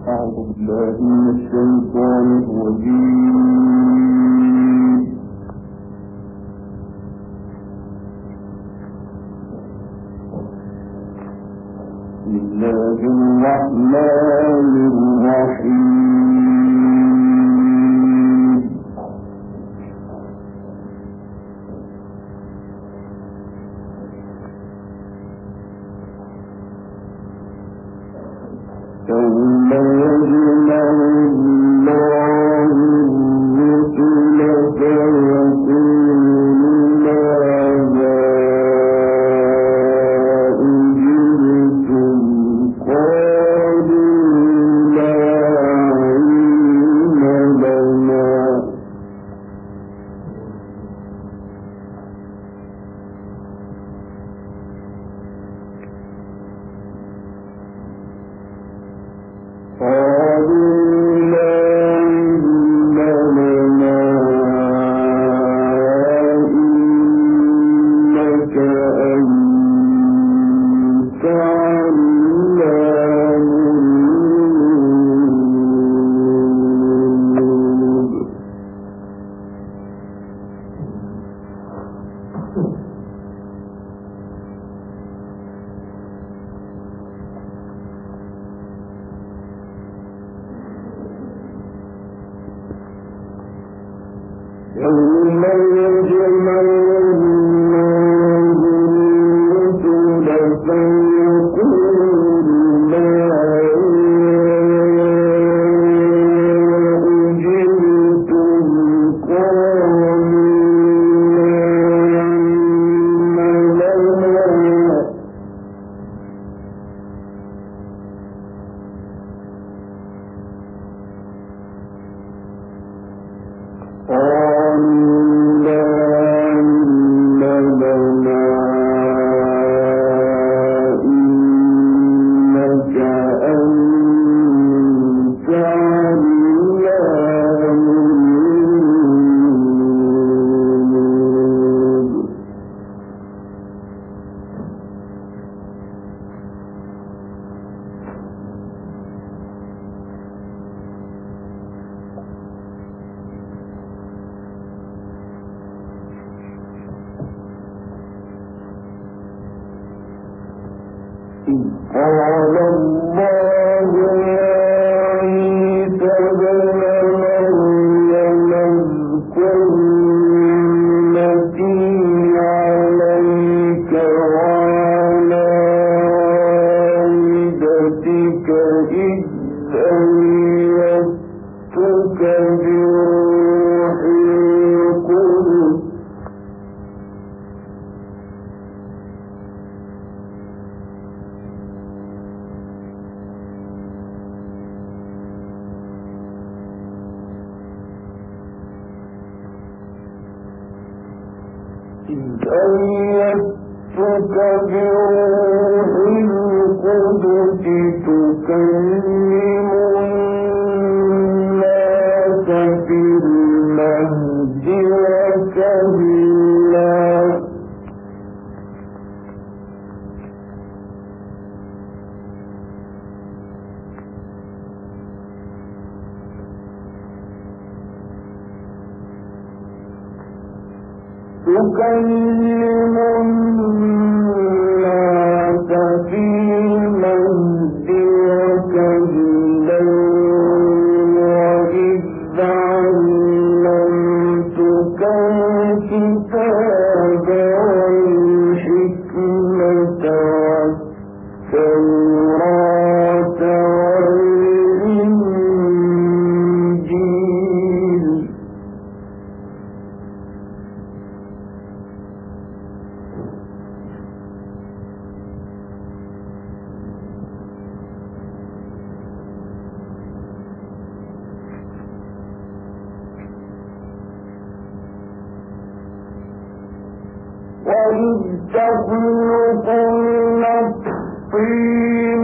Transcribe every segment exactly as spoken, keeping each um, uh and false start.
بالله من الشيطان الرجيم. بسم الله الرحمن الرحيم. يوم يجمع الله الرسل فيقول ماذا أجبتم قالوا لا علم لنا يوم يجمع الله الرسل فيقول ماذا أجبتم قالوا لا علم لنا قال الله يا عيسى ابن مريم اذكر نعمتي عليك وعلى والدتك إذ أيدتك بروح القدس إذ أيدتك بروح القدس تكلم الناس في المهد وكهلا تكلم الناس في المهد وكهلا وإذ علمتك الكتاب والحكمة والتوراة والإنجيل وإذ تخلق من الطين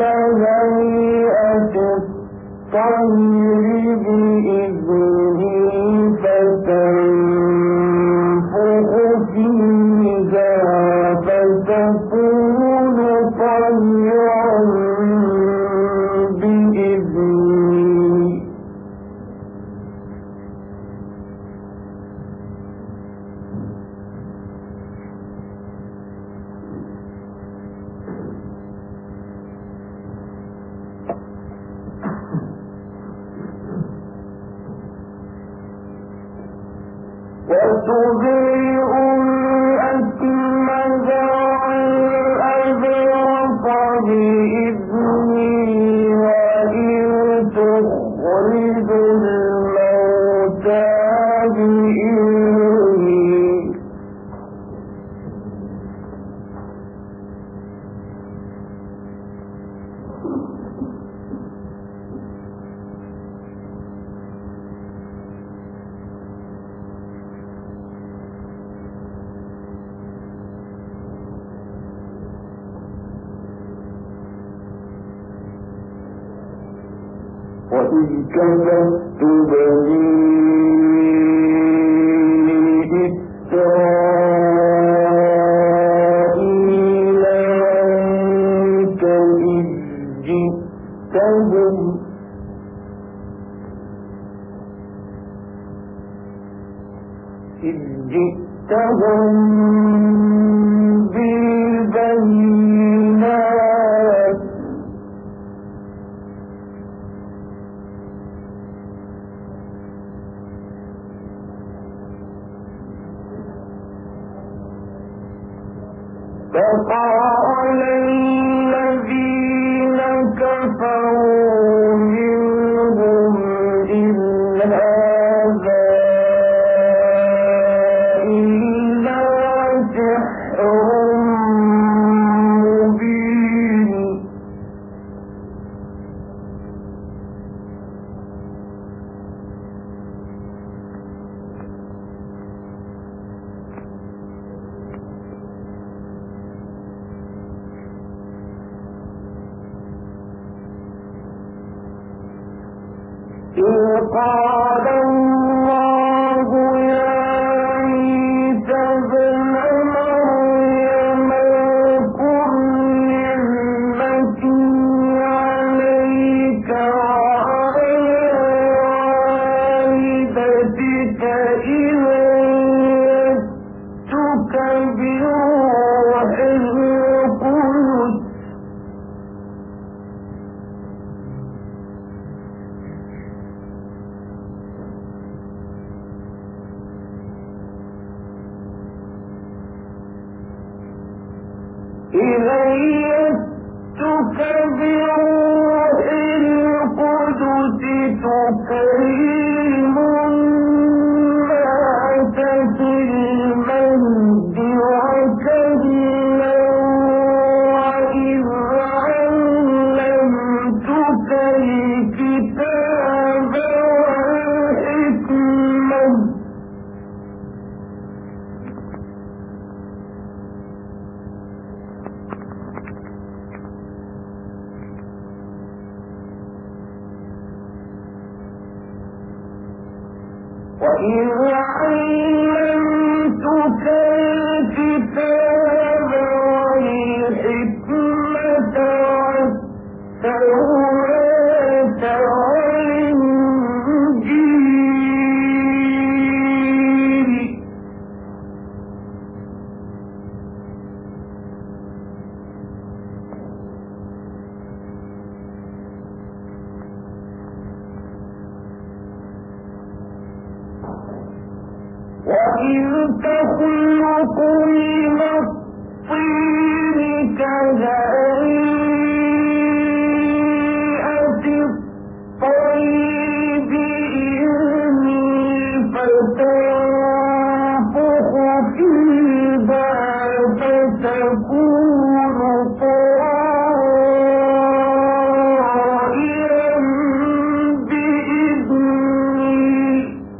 كهيئة الطير بإذنه فتنفخ فيها فتكون طيرا بإذنه بإذني وإذ تخرج الموتى بإذني وإذ كذبت بني إسرائيل عنك إذ جئتهم إذ جئتهم بالبينات فقال الذين كفروا منهم إن هذا إلا سحر مبين إذ قال الله يا عيسى ابن مريم اذكر نعمتي عليك وعلى والدتك إذ أيدتك بروح القدس إذ أيدتك بروح القدس تكلم الناس في المهد وكهلا وإذ علمتك الكتاب والحكمة وإذ علمتك الكتاب والحكمة والتوراة والإنجيل وإذ تخلق من الطين كهيئة الطير بإذني فتنفخ فيها فتكون طائرا بإذني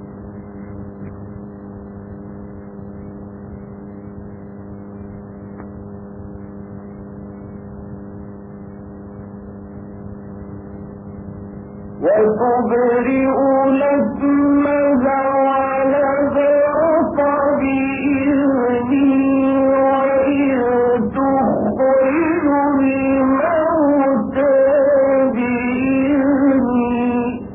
وتبرئ لكمها ونذرت بإذني وإذ تخرج الموتى بإذني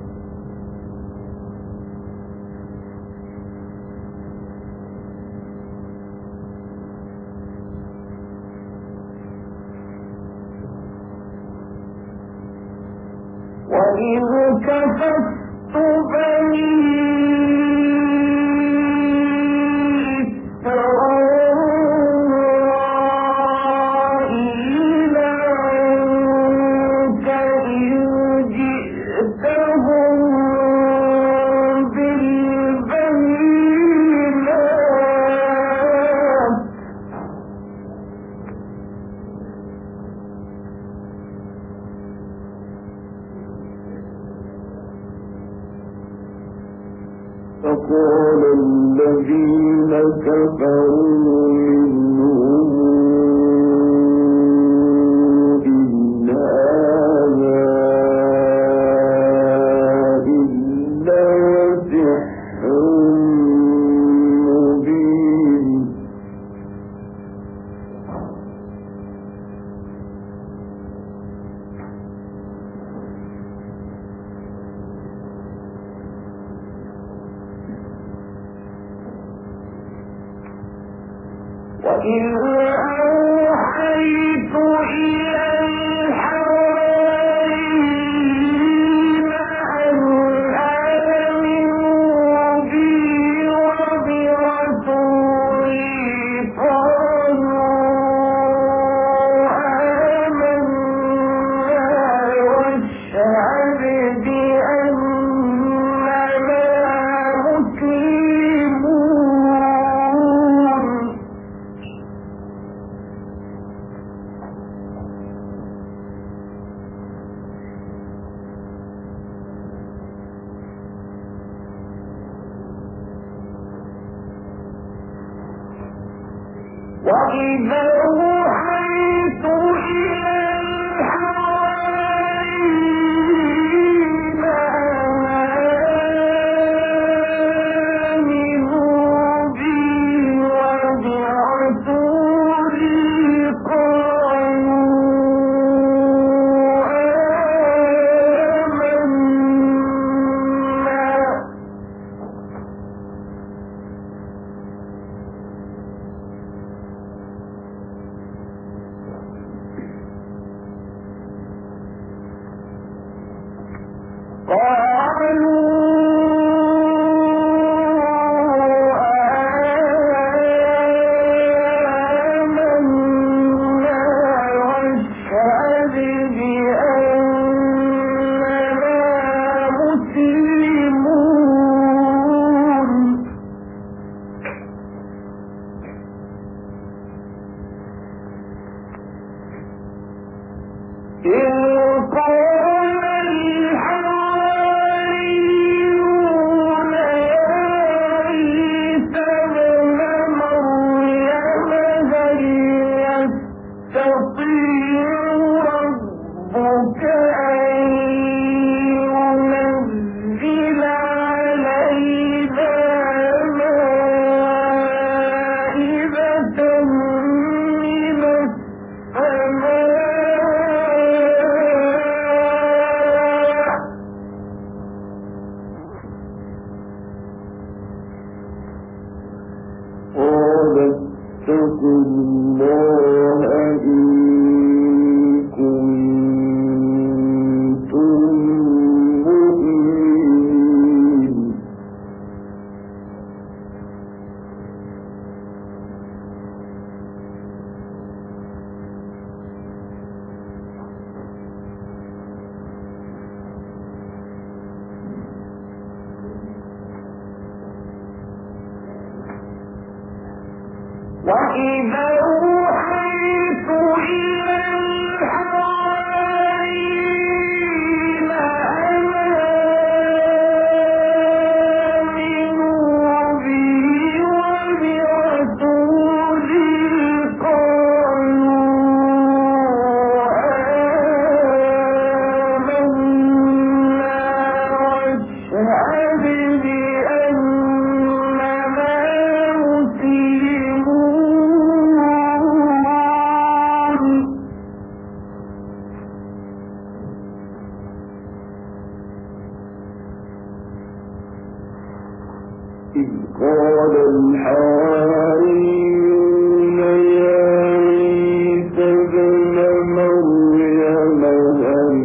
وإذ كففت بني إسرائيل عنك وقال الذين كفروا منهم إن هذا إلا سحر مبين. وإذ أوحيت إلى الحواريين أن آمنوا بي وبرسولي قالوا آمنا واشهد بأننا مسلمون. وإذا أوحيت إلى الحواريين أن آمنوا بي وبرسولي قالوا وإذا أوحيت إلى الحواريين أن آمنوا بي وبرسولي قالوا آمنا واشهد بأننا إذ قال الحواريون يا عيسى ابن مريم هل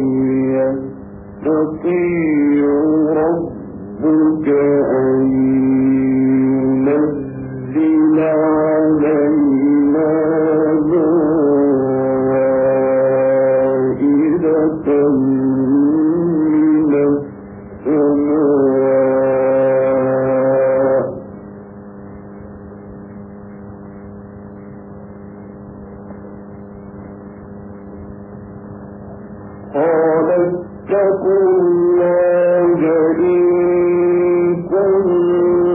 يستطيع ربك أن ينزل علينا مائدة من السماء قال اتقوا الله إن كنتم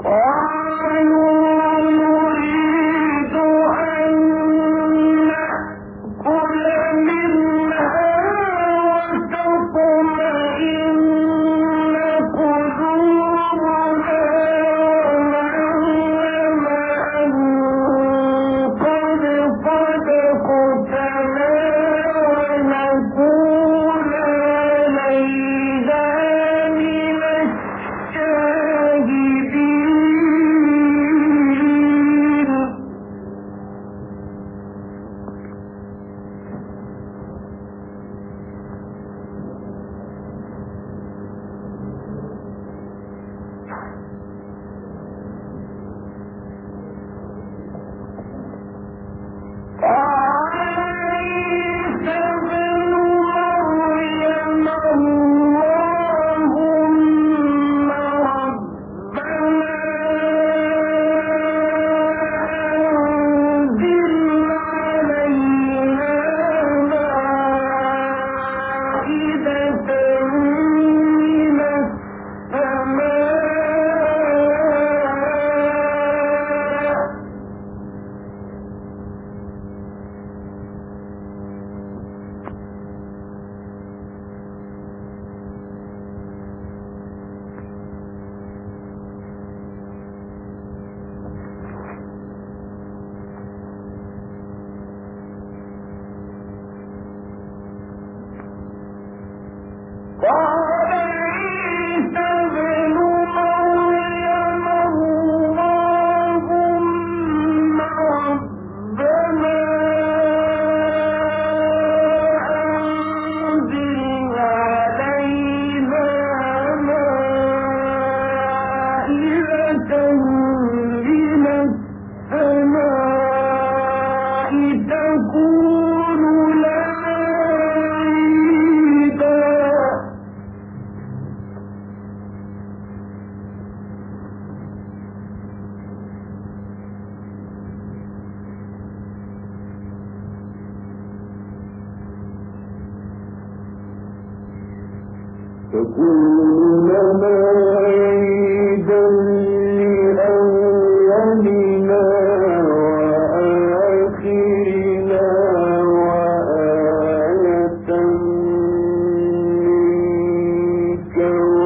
تكون لنا عيدا لأولنا وآخرنا وآية منك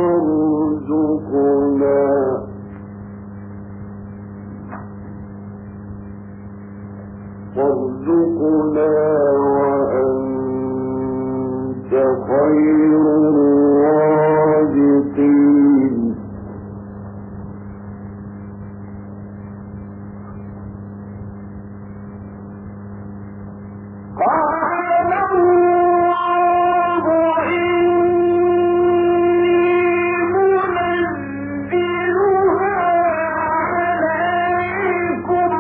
وارزقنا وارزقنا وأنت خير الرازقين. قال الله إني منزلها عليكم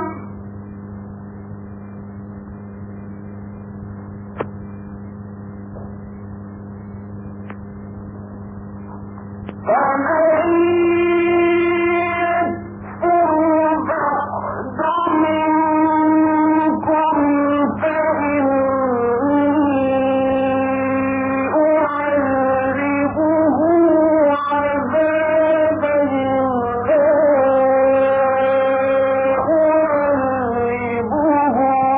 فمن يكفر بعد منكم فإني أعذبه عذابا لا أعذبه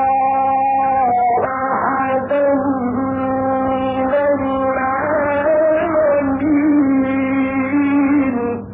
أحدا من العالمين.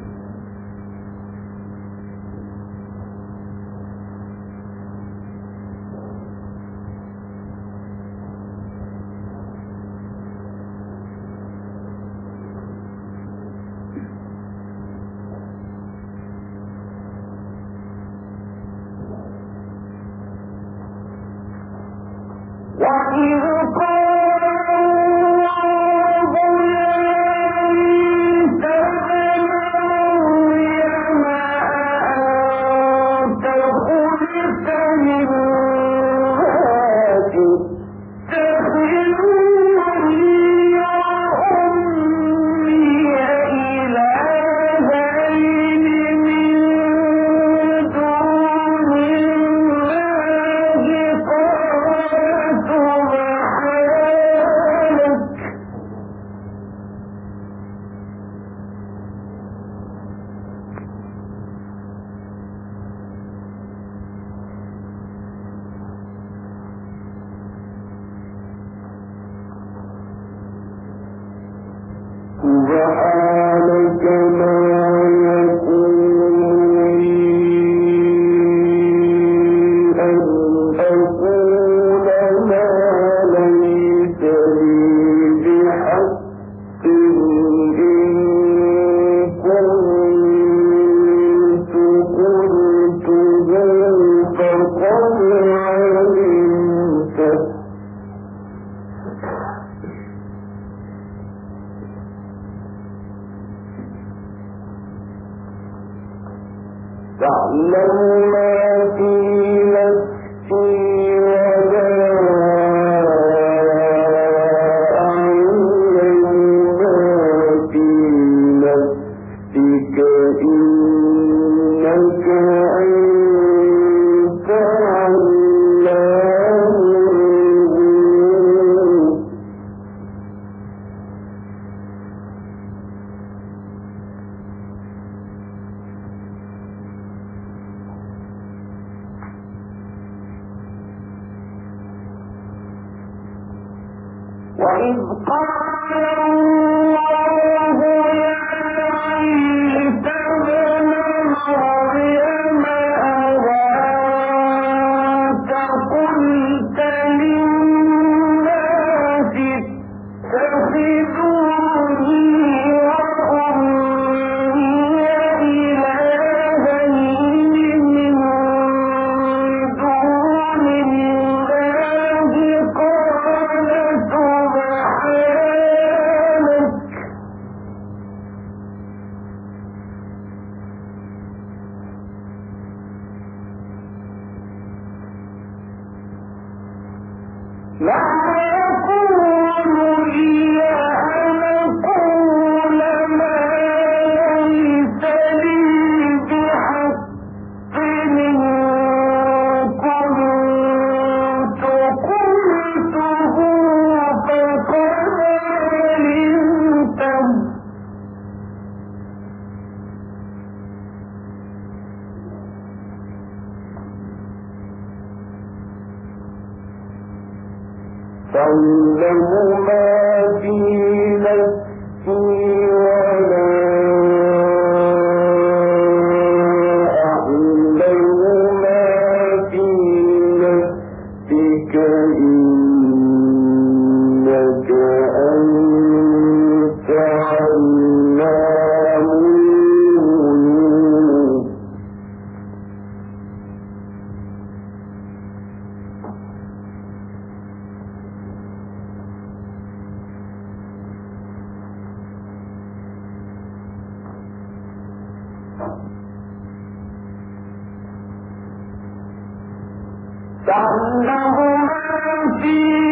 تعلم ما في نفسي ولا أعلم ما في نفسك إنك أنت علام الغيوب. وإذ قال الله يا عيسى ابن مريم أأنت قلت للناس اتخذوني وأمي إلهين من دون الله قال سبحانك لا يكون لي أن أقول ما ليس لي بحق إن كنت قلته فقد علمته. تعلم ما في نفسي ولا أعلم ما في نفسك إنك أنت علام الغيوب. تعلم ما في